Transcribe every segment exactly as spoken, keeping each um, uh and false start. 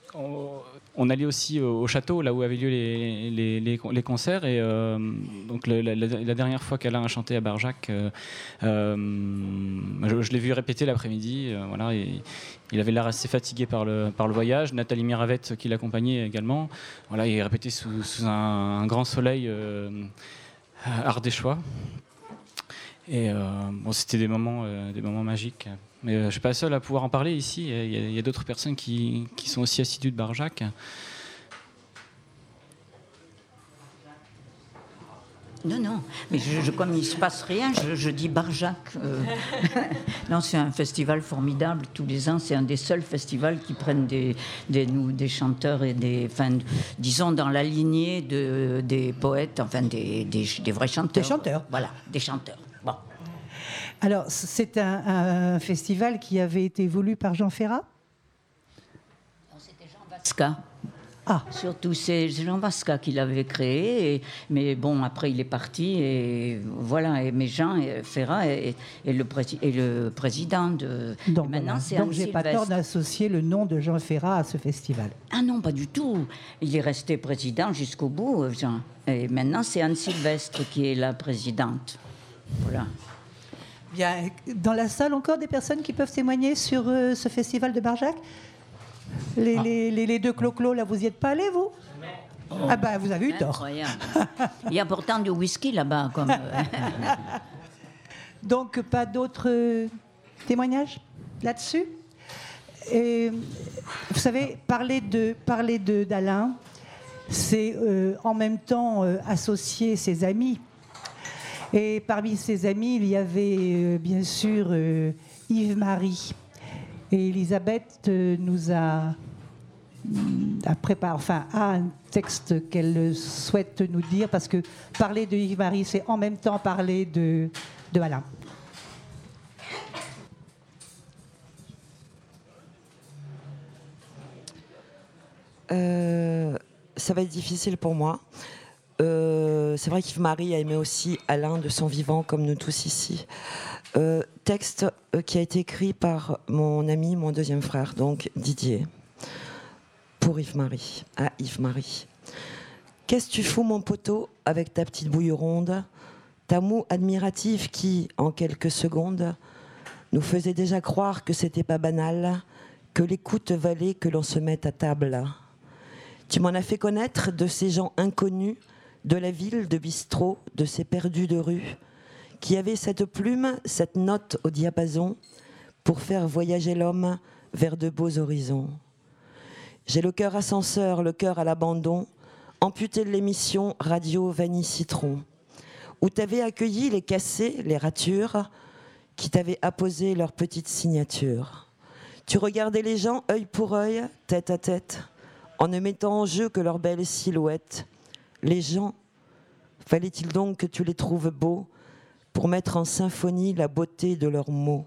on, on allait aussi au, au château, là où avaient lieu les, les, les, les concerts. Et euh, donc la, la, la dernière fois qu'Alain a chanté à Barjac, euh, euh, je, je l'ai vu répéter l'après-midi. Euh, voilà, et il avait l'air assez fatigué par le, par le voyage. Nathalie Miravette, qui l'accompagnait également. Voilà, il répétait sous, sous un, un grand soleil euh, ardéchois. Et euh, bon, c'était des moments, euh, des moments magiques. Mais euh, je ne suis pas seul à pouvoir en parler ici. Il y a, il y a d'autres personnes qui, qui sont aussi assidues de Barjac. Non, non, mais je, je, comme il ne se passe rien, je, je dis Barjac. Euh. Non, c'est un festival formidable. Tous les ans, c'est un des seuls festivals qui prennent des, des, nous, des chanteurs et des... Enfin, disons, dans la lignée de, des poètes, enfin, des, des, des vrais chanteurs. Des chanteurs. Voilà, des chanteurs. Bon. Alors, c'est un, un festival qui avait été voulu par Jean Ferrat ? C'était Jean Vasca. Ah. Surtout, c'est Jean Vasca qui l'avait créé, et, mais bon, après il est parti, et voilà, et, mais Jean Ferrat est, est, le, prési- est le président de... Donc, maintenant, voilà. c'est Donc Anne j'ai Sylvestre. pas tort d'associer le nom de Jean Ferrat à ce festival. Ah non, pas du tout. Il est resté président jusqu'au bout, Jean. Et maintenant, c'est Anne Sylvestre qui est la présidente. Voilà. Bien, dans la salle, encore des personnes qui peuvent témoigner sur euh, ce festival de Barjac ? Les, ah. les, les, les deux clo-clos, là, vous n'y êtes pas allés, vous ? Oh. Ah ben, vous avez eu tort. Incroyable. Il y a pourtant du whisky là-bas. Comme... Donc, pas d'autres euh, témoignages là-dessus ? Et, vous savez, parler, de, parler de, d'Alain, c'est euh, en même temps euh, associer ses amis. Et parmi ses amis, il y avait euh, bien sûr euh, Yves-Marie. Et Elisabeth euh, nous a, a préparé, enfin, a un texte qu'elle souhaite nous dire, parce que parler de Yves-Marie, c'est en même temps parler de, de Alain. Euh, ça va être difficile pour moi. Euh, c'est vrai qu'Yves-Marie a aimé aussi Alain de son vivant, comme nous tous ici. Euh, texte euh, qui a été écrit par mon ami, mon deuxième frère, donc Didier, pour Yves-Marie, à Yves-Marie. Qu'est-ce que tu fous, mon poteau, avec ta petite bouille ronde, ta moue admirative qui, en quelques secondes, nous faisait déjà croire que c'était pas banal, que l'écoute valait que l'on se mette à table. Tu m'en as fait connaître de ces gens inconnus, de la ville, de bistrot, de ces perdus de rue, qui avaient cette plume, cette note au diapason, pour faire voyager l'homme vers de beaux horizons. J'ai le cœur ascenseur, le cœur à l'abandon, amputé de l'émission Radio Vanille Citron, où t'avais accueilli les cassés, les ratures, qui t'avaient apposé leur petite signature. Tu regardais les gens œil pour œil, tête à tête, en ne mettant en jeu que leurs belles silhouettes. Les gens, fallait-il donc que tu les trouves beaux pour mettre en symphonie la beauté de leurs mots?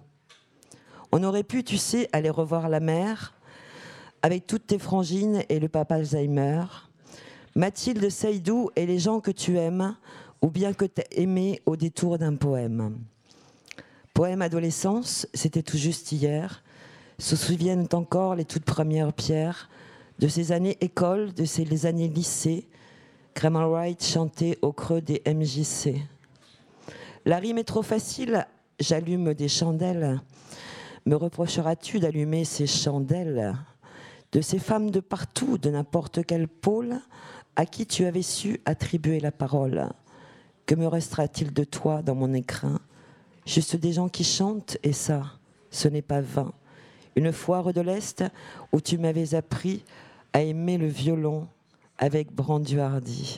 On aurait pu, tu sais, aller revoir la mer avec toutes tes frangines et le papa Alzheimer, Mathilde Seydou et les gens que tu aimes, ou bien que t'as aimé au détour d'un poème. Poème adolescence, c'était tout juste hier, se souviennent encore les toutes premières pierres de ces années école, de ces les années lycée, Graham Wright chantait au creux des M J C. La rime est trop facile, j'allume des chandelles. Me reprocheras-tu d'allumer ces chandelles de ces femmes de partout, de n'importe quel pôle, à qui tu avais su attribuer la parole? Que me restera-t-il de toi dans mon écrin? Juste des gens qui chantent, et ça, ce n'est pas vain. Une foire de l'Est où tu m'avais appris à aimer le violon avec Branduardi.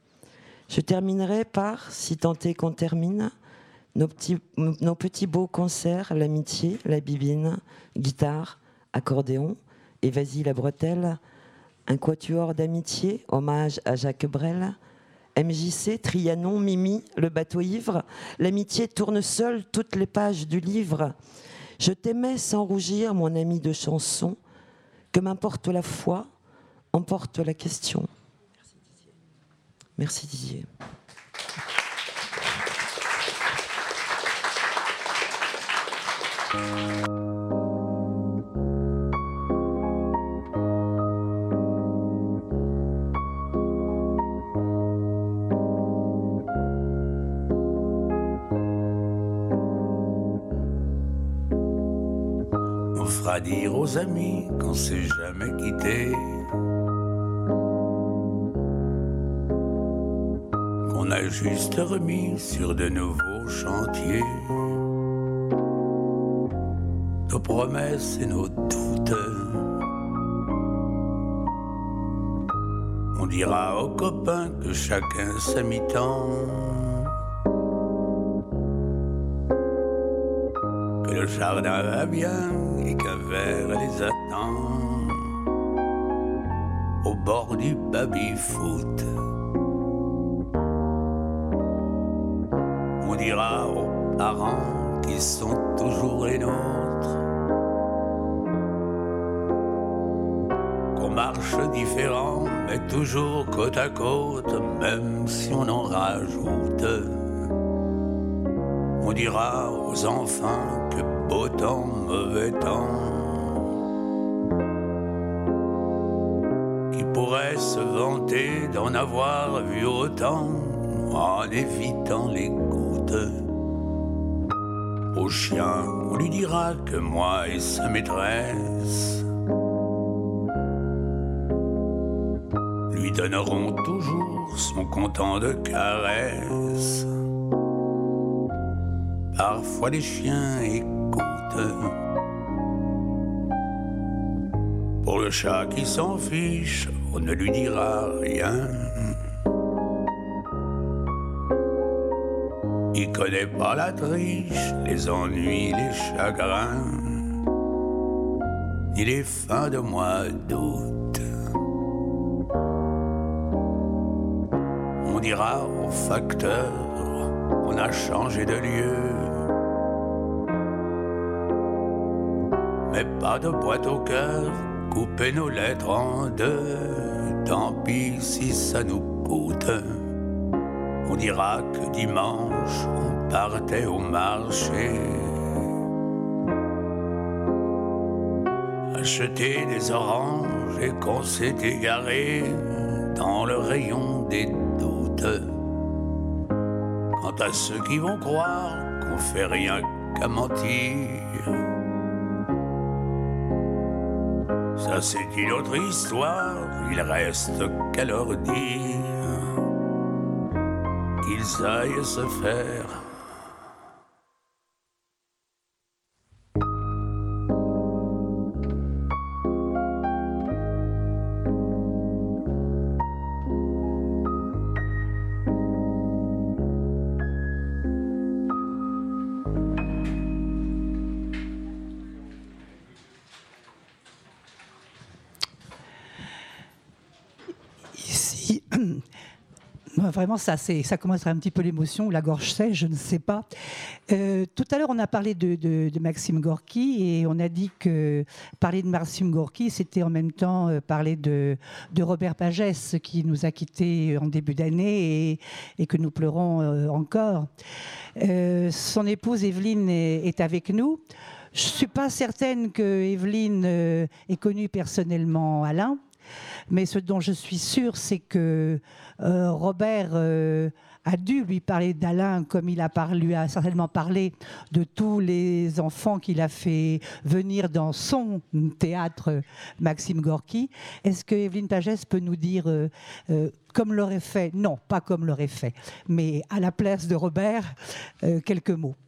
Je terminerai par, si tant est qu'on termine, nos petits, nos petits beaux concerts, l'amitié, la bibine, guitare, accordéon, et vas-y la bretelle, un quatuor d'amitié, hommage à Jacques Brel, M J C, Trianon, Mimi, le bateau ivre, l'amitié tourne seule toutes les pages du livre. Je t'aimais sans rougir, mon ami de chanson, que m'importe la foi, emporte la question. Merci Didier. à dire aux amis qu'on s'est jamais quitté, qu'on a juste remis sur de nouveaux chantiers nos promesses et nos doutes. On dira aux copains que chacun sa mi-temps, que le jardin va bien et qu'un verre les attend au bord du baby-foot. On dira aux parents qui sont toujours les nôtres qu'on marche différent mais toujours côte à côte, même si on en rajoute. On dira aux enfants que beau temps, mauvais temps, qui pourraient se vanter d'en avoir vu autant en évitant les gouttes. Au chien, on lui dira que moi et sa maîtresse lui donneront toujours son content de caresses. Parfois les chiens écoutent. Pour le chat qui s'en fiche, on ne lui dira rien. Il connaît pas la triche, les ennuis, les chagrins, ni les fins de mois d'août. On dira au facteur, on a changé de lieu, mais pas de boîte au cœur, couper nos lettres en deux, tant pis si ça nous coûte. On dira que dimanche, on partait au marché, acheter des oranges et qu'on s'est égaré dans le rayon des doutes. Quant à ceux qui vont croire qu'on fait rien qu'à mentir, ça c'est une autre histoire, il reste qu'à leur dire qu'ils aillent se faire. Ici, vraiment, ça, c'est, ça commence à être un petit peu l'émotion, la gorge sèche, je ne sais pas. Euh, tout à l'heure, on a parlé de, de, de Maxime Gorky et on a dit que parler de Maxime Gorky, c'était en même temps euh, parler de, de Robert Pagès, qui nous a quittés en début d'année et, et que nous pleurons euh, encore. Euh, son épouse Evelyne est, est avec nous. Je ne suis pas certaine que Evelyne euh, ait connu personnellement Alain. Mais ce dont je suis sûre, c'est que euh, Robert euh, a dû lui parler d'Alain comme il a, parlé, lui a certainement parlé de tous les enfants qu'il a fait venir dans son théâtre Maxime Gorky. Est-ce que Evelyne Pagès peut nous dire, euh, euh, comme l'aurait fait, non, pas comme l'aurait fait, mais à la place de Robert, euh, quelques mots?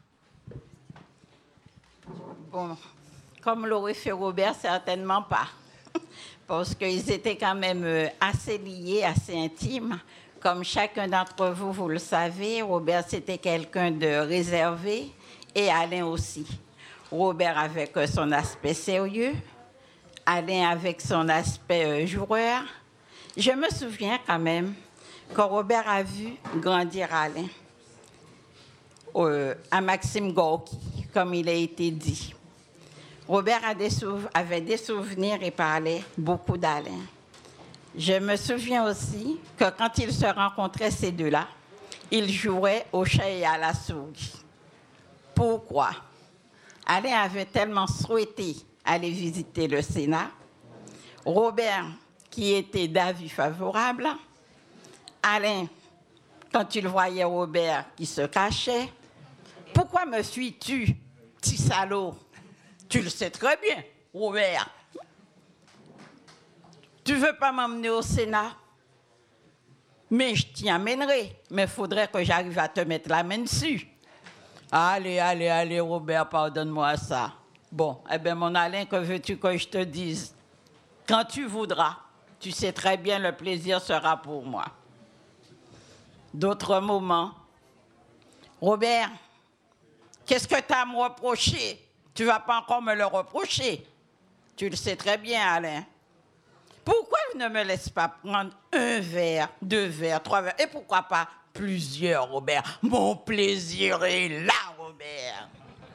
Bon, comme l'aurait fait Robert, certainement pas. Parce qu'ils étaient quand même assez liés, assez intimes. Comme chacun d'entre vous, vous le savez, Robert, c'était quelqu'un de réservé, et Alain aussi. Robert avec son aspect sérieux, Alain avec son aspect joueur. Je me souviens quand même quand Robert a vu grandir Alain, euh, à Maxime Gorky, comme il a été dit. Robert a des souv- avait des souvenirs et parlait beaucoup d'Alain. Je me souviens aussi que quand ils se rencontraient, ces deux-là, ils jouaient au chat et à la souris. Pourquoi? Alain avait tellement souhaité aller visiter le Sénat. Robert, qui était d'avis favorable. Alain, quand il voyait Robert qui se cachait, « Pourquoi me suis-tu, petit salaud ?» Tu le sais très bien, Robert. Tu veux pas m'emmener au Sénat? Mais je t'y amènerai. Mais il faudrait que j'arrive à te mettre la main dessus. Allez, allez, allez, Robert, pardonne-moi ça. Bon, eh bien, mon Alain, que veux-tu que je te dise? Quand tu voudras, tu sais très bien, le plaisir sera pour moi. D'autres moments. Robert, qu'est-ce que tu as à me reprocher? Tu ne vas pas encore me le reprocher. Tu le sais très bien, Alain. Pourquoi tu ne me laisses pas prendre un verre, deux verres, trois verres, et pourquoi pas plusieurs, Robert? Mon plaisir est là, Robert.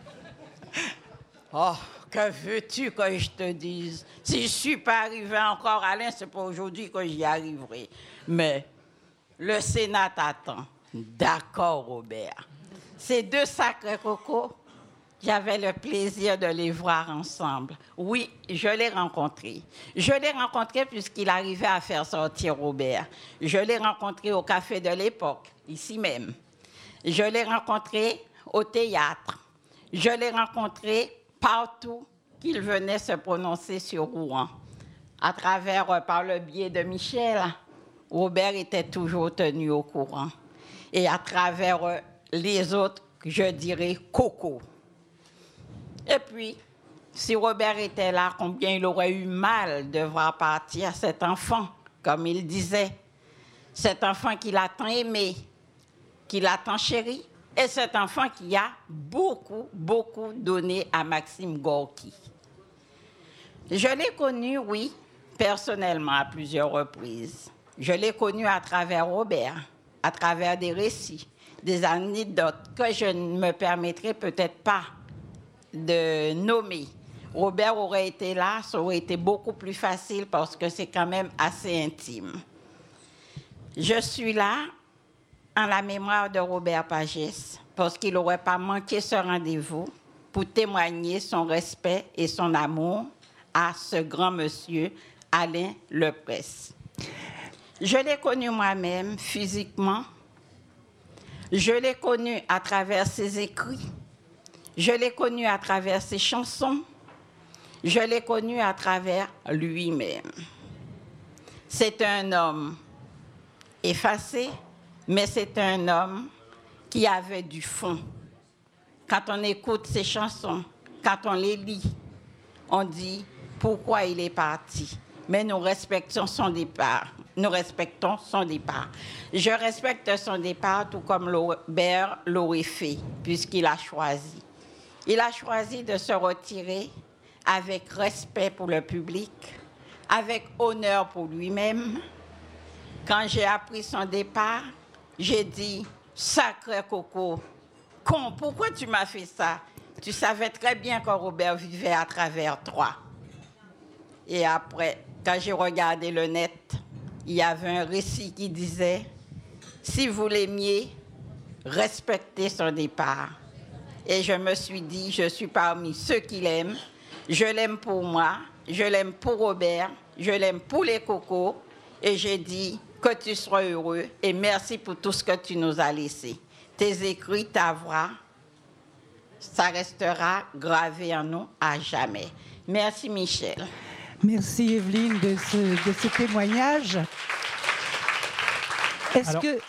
Oh, que veux-tu que je te dise? Si je ne suis pas arrivé encore, Alain, c'est pas aujourd'hui que j'y arriverai. Mais le Sénat t'attend. D'accord, Robert. Ces deux sacrés cocos, j'avais le plaisir de les voir ensemble. Oui, je l'ai rencontré. Je l'ai rencontré puisqu'il arrivait à faire sortir Robert. Je l'ai rencontré au café de l'époque, ici même. Je l'ai rencontré au théâtre. Je l'ai rencontré partout qu'il venait se prononcer sur Rouen. À travers, euh, par le biais de Michel, Robert était toujours tenu au courant. Et à travers euh, les autres, je dirais Coco. Et puis, si Robert était là, combien il aurait eu mal de voir partir cet enfant, comme il disait. Cet enfant qu'il a tant aimé, qu'il a tant chéri, et cet enfant qui a beaucoup, beaucoup donné à Maxime Gorky. Je l'ai connu, oui, personnellement, à plusieurs reprises. Je l'ai connu à travers Robert, à travers des récits, des anecdotes que je ne me permettrai peut-être pas de nommer. Robert aurait été là, ça aurait été beaucoup plus facile parce que c'est quand même assez intime. Je suis là en la mémoire de Robert Pagès parce qu'il n'aurait pas manqué ce rendez-vous pour témoigner son respect et son amour à ce grand monsieur Alain Lepresse. Je l'ai connu moi-même physiquement. Je l'ai connu à travers ses écrits. Je l'ai connu à travers ses chansons. Je l'ai connu à travers lui-même. C'est un homme effacé, mais c'est un homme qui avait du fond. Quand on écoute ses chansons, quand on les lit, on dit pourquoi il est parti. Mais nous respectons son départ. Nous respectons son départ. Je respecte son départ tout comme Robert l'aurait fait, puisqu'il a choisi. Il a choisi de se retirer avec respect pour le public, avec honneur pour lui-même. Quand j'ai appris son départ, j'ai dit « Sacré Coco, con, pourquoi tu m'as fait ça? Tu savais très bien que Robert vivait à travers toi. » Et après, quand j'ai regardé le net, il y avait un récit qui disait « Si vous l'aimiez, respectez son départ. » Et je me suis dit, je suis parmi ceux qui l'aiment. Je l'aime pour moi, je l'aime pour Robert, je l'aime pour les cocos. Et j'ai dit que tu sois heureux et merci pour tout ce que tu nous as laissé. Tes écrits, ta voix, ça restera gravé en nous à jamais. Merci Michel. Merci Evelyne de ce, de ce témoignage. Est-ce Alors... que...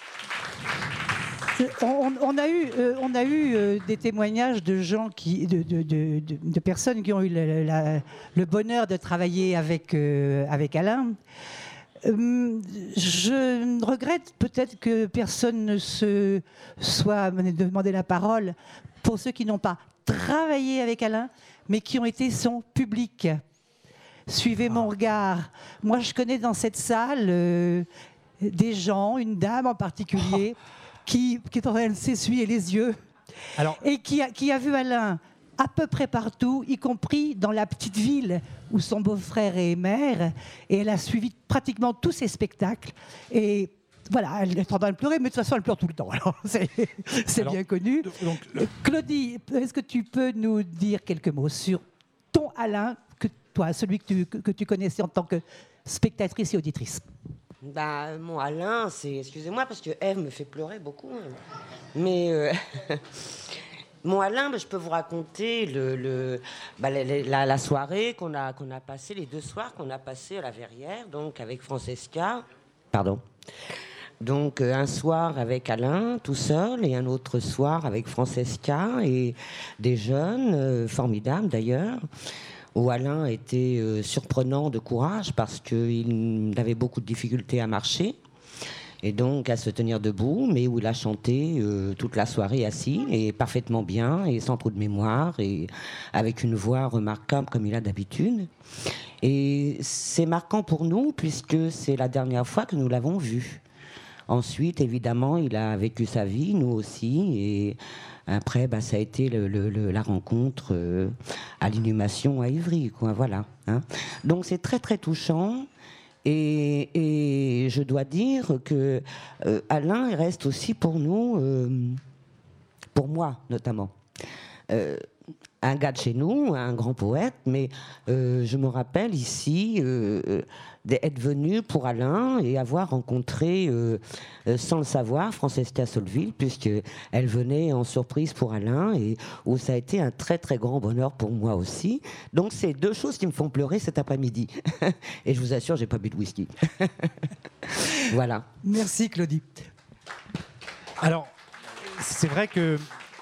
On, on a eu, euh, on a eu euh, des témoignages de gens qui, de, de, de, de, de personnes qui ont eu la, la, le bonheur de travailler avec, euh, avec Alain. Euh, je regrette peut-être que personne ne se soit demandé la parole pour ceux qui n'ont pas travaillé avec Alain, mais qui ont été son public. Suivez mon regard. Moi, je connais dans cette salle euh, des gens, une dame en particulier. Qui, qui est en train de s'essuyer les yeux. Alors, et qui a, qui a vu Alain à peu près partout, y compris dans la petite ville où son beau-frère est maire. Et elle a suivi pratiquement tous ses spectacles. Et voilà, elle est en train de pleurer, mais de toute façon, elle pleure tout le temps. Alors, c'est, c'est alors, bien connu. Donc, le... Claudie, est-ce que tu peux nous dire quelques mots sur ton Alain, que toi, celui que tu, que, que tu connaissais en tant que spectatrice et auditrice? Bah, mon Alain, c'est... Excusez-moi, parce que Ève me fait pleurer beaucoup. Mais euh, Mon Alain, bah, je peux vous raconter le, le, bah, la, la, la soirée qu'on a, qu'on a passée, les deux soirs qu'on a passés à la Verrière, donc avec Francesca. Pardon. Donc euh, un soir avec Alain tout seul et un autre soir avec Francesca et des jeunes, euh, formidables d'ailleurs, où Alain était euh, surprenant de courage parce qu'il avait beaucoup de difficultés à marcher et donc à se tenir debout, mais où il a chanté euh, toute la soirée assis et parfaitement bien et sans trop de mémoire et avec une voix remarquable comme il a d'habitude. Et c'est marquant pour nous puisque c'est la dernière fois que nous l'avons vu. Ensuite, évidemment, il a vécu sa vie, nous aussi, et après, bah, ça a été le, le, le, la rencontre euh, à l'Inhumation à Ivry, quoi, voilà. Hein. Donc c'est très très touchant, et, et je dois dire que euh, Alain reste aussi pour nous, euh, pour moi notamment, euh, un gars de chez nous, un grand poète, mais euh, je me rappelle ici euh, d'être venu pour Alain et avoir rencontré, euh, sans le savoir, Francesca Sotteville, puisqu'elle venait en surprise pour Alain, et où ça a été un très très grand bonheur pour moi aussi. Donc c'est deux choses qui me font pleurer cet après-midi. Et je vous assure, j'ai pas bu de whisky. Voilà. Merci Claudie. Alors, c'est vrai que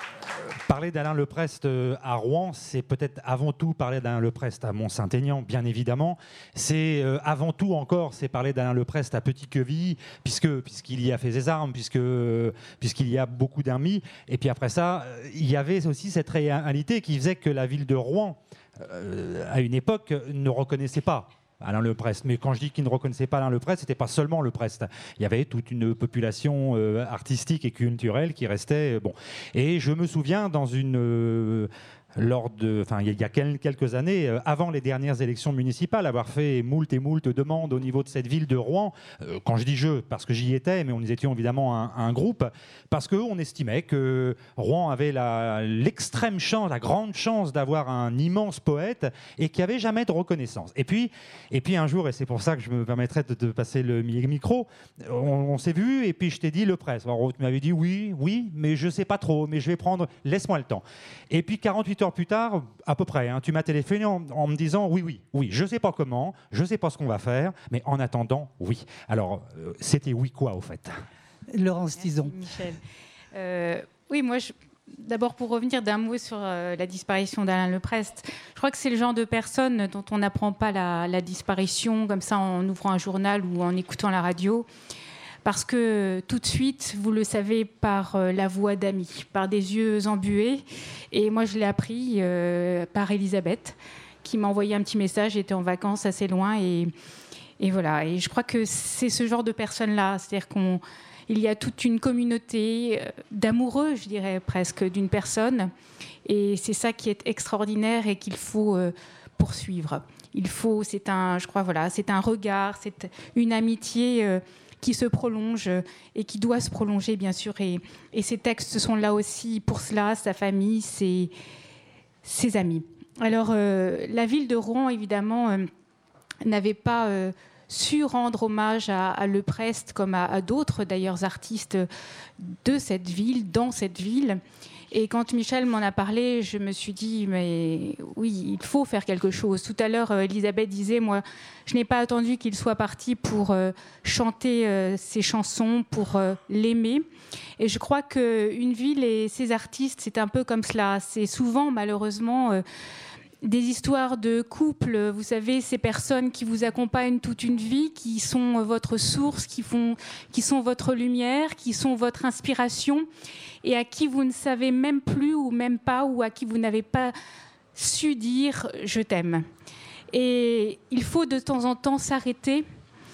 parler d'Alain Leprest à Rouen, c'est peut-être avant tout parler d'Alain Leprest à Mont-Saint-Aignan, bien évidemment. C'est euh, avant tout encore, c'est parler d'Alain Leprest à Petit-Quevilly, puisque, puisqu'il y a fait ses armes, puisque, puisqu'il y a beaucoup d'amis. Et puis après ça, il y avait aussi cette réalité qui faisait que la ville de Rouen, euh, à une époque, ne reconnaissait pas Alain Leprest. Mais quand je dis qu'il ne reconnaissait pas Alain Leprest, c'était pas seulement Leprest. Il y avait toute une population euh, artistique et culturelle qui restait... Euh, bon. Et je me souviens dans une... Euh, lors de, enfin, il y a quelques années, euh, avant les dernières élections municipales, avoir fait moult et moult demandes au niveau de cette ville de Rouen, euh, quand je dis je, parce que j'y étais, mais on y étions évidemment un, un groupe, parce qu'on estimait que Rouen avait la, l'extrême chance, la grande chance d'avoir un immense poète et qu'il n'y avait jamais de reconnaissance. Et puis, et puis un jour, et c'est pour ça que je me permettrai de, de passer le micro, on, on s'est vu et puis je t'ai dit Leprest. Alors, tu m'avais dit oui, oui, mais je ne sais pas trop, mais je vais prendre, laisse-moi le temps. Et puis quarante-huit heures plus tard, à peu près, hein, tu m'as téléphoné en, en me disant oui, oui, oui, je ne sais pas comment, je ne sais pas ce qu'on va faire, mais en attendant, oui. Alors, euh, c'était oui quoi, au fait? Laurence Tison. Michel. Euh, oui, moi, je, d'abord pour revenir d'un mot sur euh, la disparition d'Alain Leprest, je crois que c'est le genre de personne dont on n'apprend pas la, la disparition comme ça en ouvrant un journal ou en écoutant la radio. Parce que tout de suite, vous le savez, par euh, la voix d'amis, par des yeux embués. Et moi, je l'ai appris euh, par Elisabeth, qui m'a envoyé un petit message. J'étais en vacances assez loin. Et, et voilà. Et je crois que c'est ce genre de personnes-là. C'est-à-dire qu'il y a toute une communauté d'amoureux, je dirais presque, d'une personne. Et c'est ça qui est extraordinaire et qu'il faut euh, poursuivre. Il faut, c'est un, je crois, voilà, c'est un regard, c'est une amitié... Euh, qui se prolonge et qui doit se prolonger, bien sûr. Et, et ces textes sont là aussi pour cela, sa famille, ses, ses amis. Alors, euh, la ville de Rouen, évidemment, euh, n'avait pas euh, su rendre hommage à, à Leprest, comme à, à d'autres, d'ailleurs, artistes de cette ville, dans cette ville. Et quand Michel m'en a parlé, je me suis dit, mais oui, il faut faire quelque chose. Tout à l'heure, Elisabeth disait, moi, je n'ai pas attendu qu'il soit parti pour euh, chanter euh, ses chansons, pour euh, l'aimer. Et je crois qu'une ville et ses artistes, c'est un peu comme cela. C'est souvent, malheureusement... Euh, des histoires de couple, vous savez, ces personnes qui vous accompagnent toute une vie, qui sont votre source, qui, font, qui sont votre lumière, qui sont votre inspiration, et à qui vous ne savez même plus ou même pas, ou à qui vous n'avez pas su dire « je t'aime ». Et il faut de temps en temps s'arrêter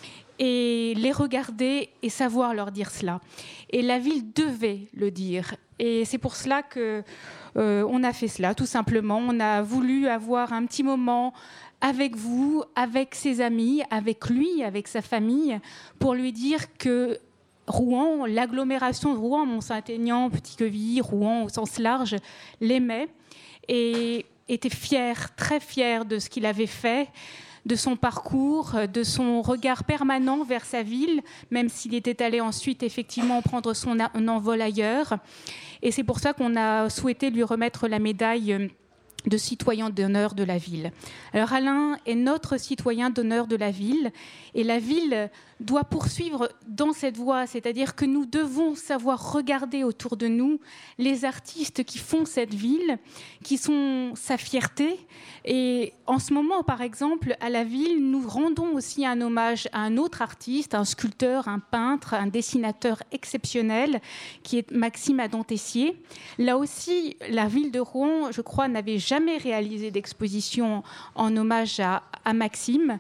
et les regarder et savoir leur dire cela. Et la ville devait le dire. Et c'est pour cela que euh, on a fait cela, tout simplement. On a voulu avoir un petit moment avec vous, avec ses amis, avec lui, avec sa famille, pour lui dire que Rouen, l'agglomération de Rouen, Mont-Saint-Aignan, Petit-Quevilly, Rouen au sens large, l'aimait et était fier, très fier de ce qu'il avait fait, de son parcours, de son regard permanent vers sa ville, même s'il était allé ensuite effectivement prendre son envol ailleurs. Et c'est pour ça qu'on a souhaité lui remettre la médaille de citoyen d'honneur de la ville. Alors Alain est notre citoyen d'honneur de la ville, et la ville doit poursuivre dans cette voie, c'est-à-dire que nous devons savoir regarder autour de nous les artistes qui font cette ville, qui sont sa fierté. Et en ce moment, par exemple, à la ville, nous rendons aussi un hommage à un autre artiste, un sculpteur, un peintre, un dessinateur exceptionnel, qui est Maxime Adam Tessier. Là aussi, la ville de Rouen, je crois, n'avait jamais réalisé d'exposition en hommage à, à Maxime.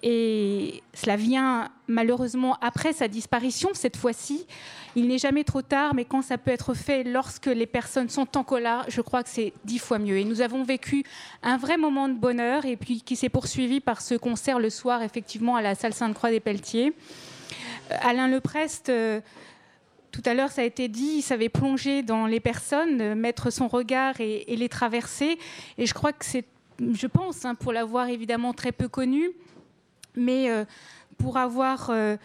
Et cela vient malheureusement après sa disparition, cette fois-ci. Il n'est jamais trop tard, mais quand ça peut être fait lorsque les personnes sont encore là, je crois que c'est dix fois mieux. Et nous avons vécu un vrai moment de bonheur, et puis qui s'est poursuivi par ce concert le soir, effectivement, à la salle Sainte-Croix des Pelletiers. Alain Leprest, euh, tout à l'heure, ça a été dit, il savait plonger dans les personnes, mettre son regard et, et les traverser. Et je crois que c'est, je pense, hein, pour l'avoir évidemment très peu connu, mais euh, pour avoir euh,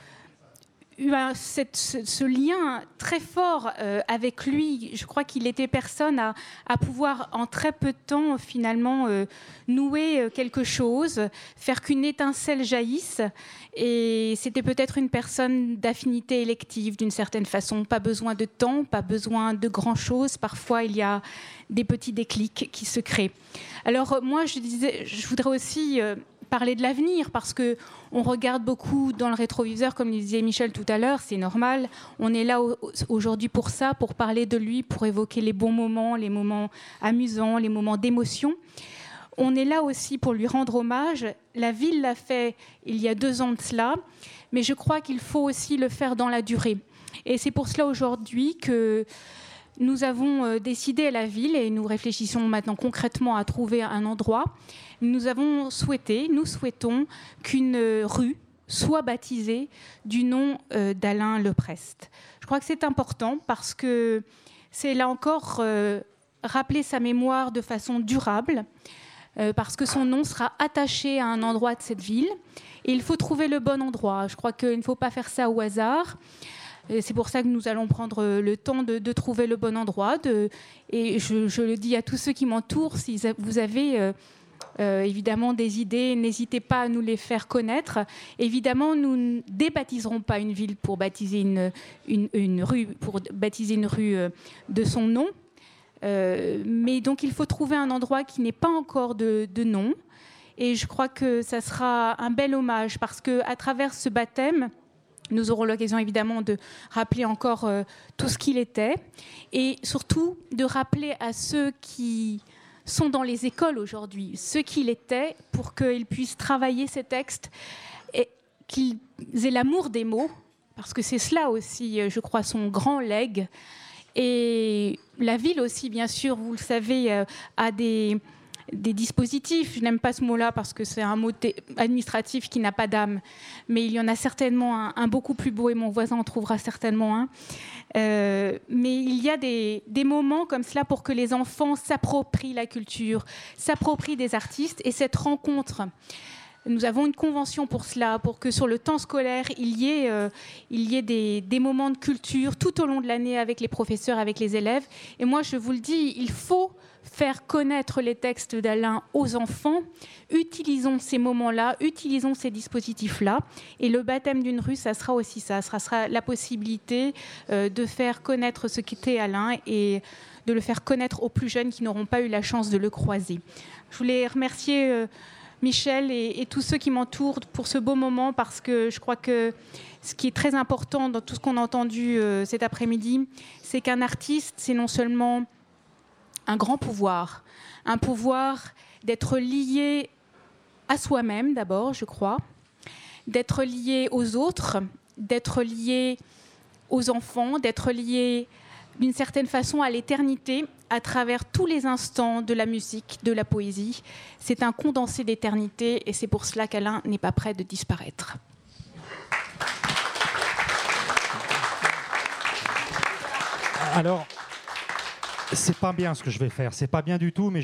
eu un, cette, ce, ce lien très fort euh, avec lui, je crois qu'il était personne à, à pouvoir en très peu de temps finalement euh, nouer quelque chose, faire qu'une étincelle jaillisse. Et c'était peut-être une personne d'affinité élective d'une certaine façon, pas besoin de temps, pas besoin de grand-chose. Parfois il y a des petits déclics qui se créent. Alors moi je disais, je voudrais aussi euh, parler de l'avenir, parce que on regarde beaucoup dans le rétroviseur, comme le disait Michel tout à l'heure, c'est normal. On est là aujourd'hui pour ça, pour parler de lui, pour évoquer les bons moments, les moments amusants, les moments d'émotion. On est là aussi pour lui rendre hommage. La ville l'a fait il y a deux ans de cela, mais je crois qu'il faut aussi le faire dans la durée. Et c'est pour cela aujourd'hui que nous avons décidé à la ville, et nous réfléchissons maintenant concrètement à trouver un endroit. Nous avons souhaité, nous souhaitons qu'une rue soit baptisée du nom euh, d'Alain Leprest. Je crois que c'est important parce que c'est là encore euh, rappeler sa mémoire de façon durable, euh, parce que son nom sera attaché à un endroit de cette ville. Et il faut trouver le bon endroit. Je crois qu'il ne faut pas faire ça au hasard. Et c'est pour ça que nous allons prendre le temps de, de trouver le bon endroit. De, et je, je le dis à tous ceux qui m'entourent, si vous avez... Euh, Euh, évidemment des idées, n'hésitez pas à nous les faire connaître. Évidemment, nous ne débaptiserons pas une ville pour baptiser une, une, une rue, pour baptiser une rue euh, de son nom. Euh, mais donc, il faut trouver un endroit qui n'ait pas encore de, de nom. Et je crois que ça sera un bel hommage, parce qu'à travers ce baptême, nous aurons l'occasion évidemment de rappeler encore euh, tout ce qu'il était, et surtout de rappeler à ceux qui sont dans les écoles aujourd'hui ce qu'il était, pour qu'ils puissent travailler ces textes et qu'ils aient l'amour des mots, parce que c'est cela aussi, je crois, son grand legs. Et la ville aussi, bien sûr, vous le savez, a des, des dispositifs. Je n'aime pas ce mot-là parce que c'est un mot administratif qui n'a pas d'âme, mais il y en a certainement un, un beaucoup plus beau, et mon voisin en trouvera certainement un. Euh, mais il y a des, des moments comme cela pour que les enfants s'approprient la culture, s'approprient des artistes, et cette rencontre, nous avons une convention pour cela, pour que sur le temps scolaire, il y ait, euh, il y ait des, des moments de culture tout au long de l'année avec les professeurs, avec les élèves. Et moi, je vous le dis, il faut faire connaître les textes d'Alain aux enfants. Utilisons ces moments-là, utilisons ces dispositifs-là. Et le baptême d'une rue, ça sera aussi ça. Ça sera la possibilité euh, de faire connaître ce qu'était Alain, et de le faire connaître aux plus jeunes qui n'auront pas eu la chance de le croiser. Je voulais remercier euh, Michel et, et tous ceux qui m'entourent pour ce beau moment, parce que je crois que ce qui est très important dans tout ce qu'on a entendu euh, cet après-midi, c'est qu'un artiste, c'est non seulement un grand pouvoir, un pouvoir d'être lié à soi-même d'abord, je crois, d'être lié aux autres, d'être lié aux enfants, d'être lié d'une certaine façon à l'éternité à travers tous les instants de la musique, de la poésie. C'est un condensé d'éternité, et c'est pour cela qu'Alain n'est pas prêt de disparaître. Alors, c'est pas bien ce que je vais faire, c'est pas bien du tout, mais je vais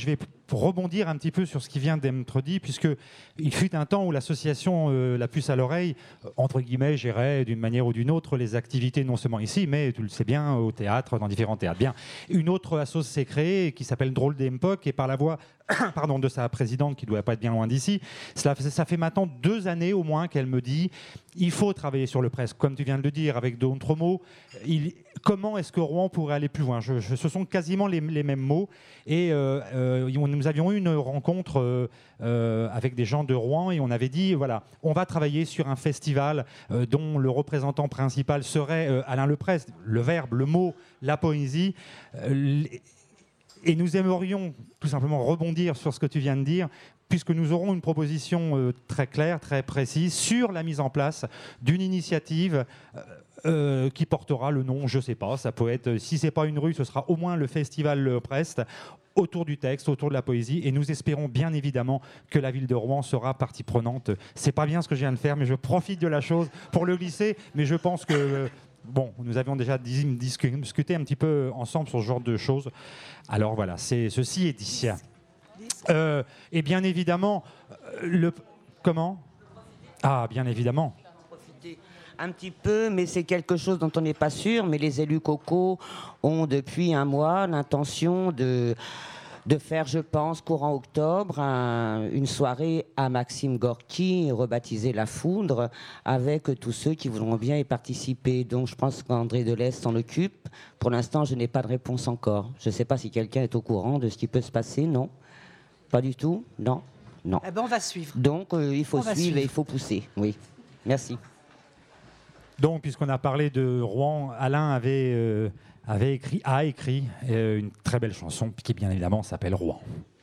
pour rebondir un petit peu sur ce qui vient d'être dit, puisqu'il fut un temps où l'association euh, La Puce à l'oreille, euh, entre guillemets, gérait d'une manière ou d'une autre les activités, non seulement ici, mais tu le sais bien, au théâtre, dans différents théâtres. Bien, une autre association s'est créée qui s'appelle Drôle d'Époque, et par la voix pardon, de sa présidente, qui ne doit pas être bien loin d'ici, ça, ça fait maintenant deux années au moins qu'elle me dit il faut travailler sur le presque, comme tu viens de le dire, avec d'autres mots. Il, comment est-ce que Rouen pourrait aller plus loin? je, je, Ce sont quasiment les, les mêmes mots. Et euh, euh, nous avions eu une rencontre euh, euh, avec des gens de Rouen et on avait dit voilà, on va travailler sur un festival euh, dont le représentant principal serait euh, Alain Leprest, le verbe, le mot, la poésie. Euh, Et nous aimerions tout simplement rebondir sur ce que tu viens de dire, puisque nous aurons une proposition euh, très claire, très précise, sur la mise en place d'une initiative euh, euh, qui portera le nom, je ne sais pas, ça peut être, si ce n'est pas une rue, ce sera au moins le Festival Leprest, autour du texte, autour de la poésie, et nous espérons bien évidemment que la ville de Rouen sera partie prenante. C'est pas bien ce que je viens de faire, mais je profite de la chose pour le glisser, mais je pense que... Euh, Bon, nous avions déjà discuté un petit peu ensemble sur ce genre de choses. Alors voilà, c'est, ceci est dit. Euh, et bien évidemment, le... Comment ? Ah, bien évidemment. Un petit peu, mais c'est quelque chose dont on n'est pas sûr. Mais les élus cocos ont depuis un mois l'intention de... de faire, je pense, courant octobre, un, une soirée à Maxime Gorky, rebaptisée La Foudre, avec tous ceux qui voudront bien y participer. Donc je pense qu'André Delesse s'en occupe. Pour l'instant, je n'ai pas de réponse encore. Je ne sais pas si quelqu'un est au courant de ce qui peut se passer. Non? Pas du tout? Non? Non. Eh ben, on va suivre. Donc euh, il faut on suivre, suivre et il faut pousser. Oui. Merci. Donc, puisqu'on a parlé de Rouen, Alain avait... Euh, avait écrit, a écrit euh, une très belle chanson qui, bien évidemment, s'appelle Rouen.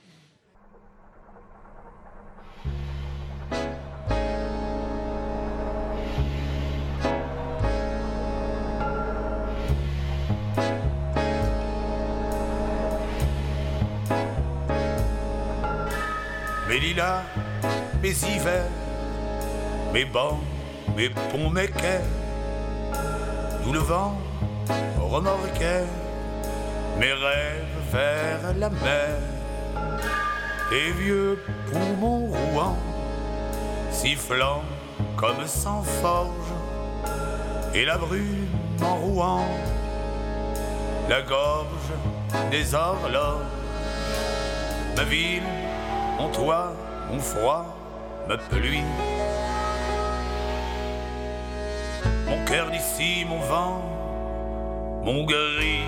Mes lilas, mes hivers, mes bancs, mes ponts, mes quais, nous le vent remorquais mes rêves vers la mer. Tes vieux poumons rouants, sifflant comme sans forge, et la brume en rouant la gorge des horloges. Ma ville, mon toit, mon froid, ma pluie, mon cœur d'ici, mon vent, mon gris,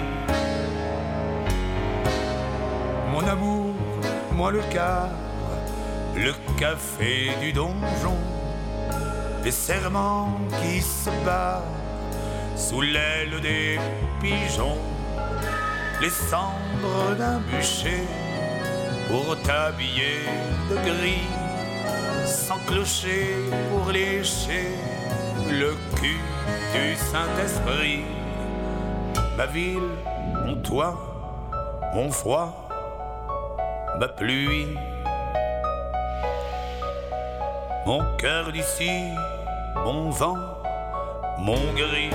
mon amour, moi le quart, le café du donjon, les serments qui se battent sous l'aile des pigeons, les cendres d'un bûcher pour t'habiller de gris, sans clocher pour lécher le cul du Saint-Esprit. Ma ville, mon toit, mon froid, ma pluie, mon cœur d'ici, mon vent, mon gris,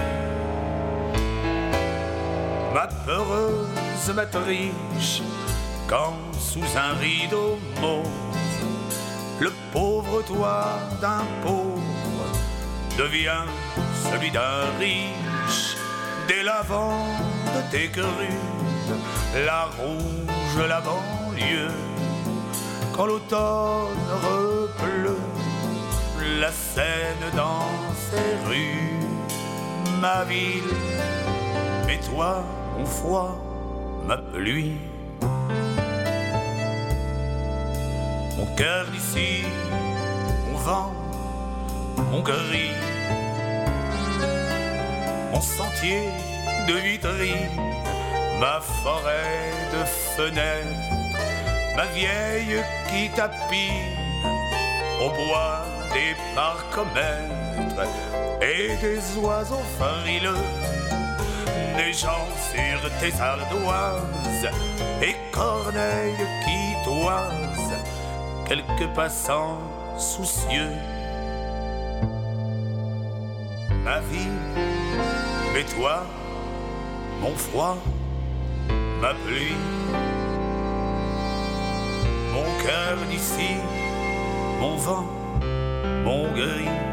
ma peureuse matriche, quand sous un rideau mauve, le pauvre toit d'un pauvre devient celui d'un riche. Des lavandes, tes crues, la rouge, la banlieue, quand l'automne repleut, la Seine dans ses rues, ma ville, et toi, mon froid, ma pluie, mon cœur d'ici, mon vent, mon gris, mon sentier de vitrine, ma forêt de fenêtres, ma vieille qui tapine au bois des parcomètres et des oiseaux frileux, des gens sur tes ardoises et corneilles qui toisent quelques passants soucieux. Ma vie, mais toi, mon froid, ma pluie, mon cœur d'ici, mon vent, mon gris.